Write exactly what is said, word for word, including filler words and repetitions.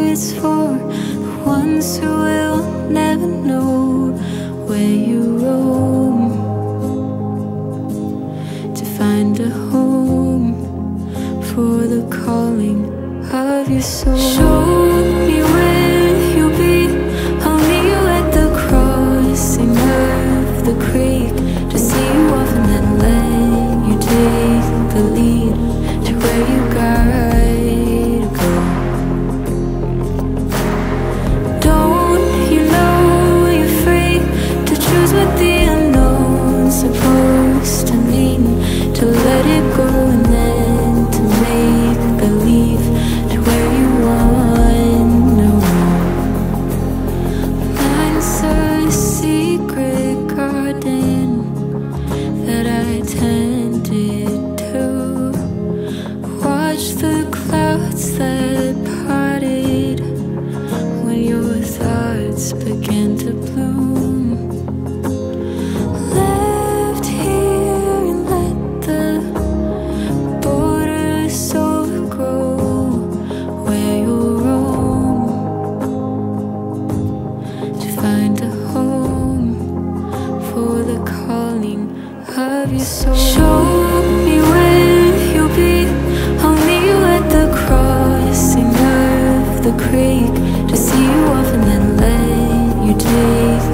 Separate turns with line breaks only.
it's for the ones who will never know where you roam, to find a home for the calling of your soul. Show me where you'll be, I'll meet you at the crossing of the creek, to see you off and then let you take the lead to where you gotta go. Don't you know you're free to choose what the unknown's supposed to mean, to let it go and then to make believe to where you wanna go. Mine's a secret garden that I tended to watch the clouds that parted when your thoughts began to bloom. Left here and let the borders overgrow where you'll roam, to find a home for the calling of your soul. Show me where you'll be, I'll meet you at the crossing of the creek, to see you off and then let you take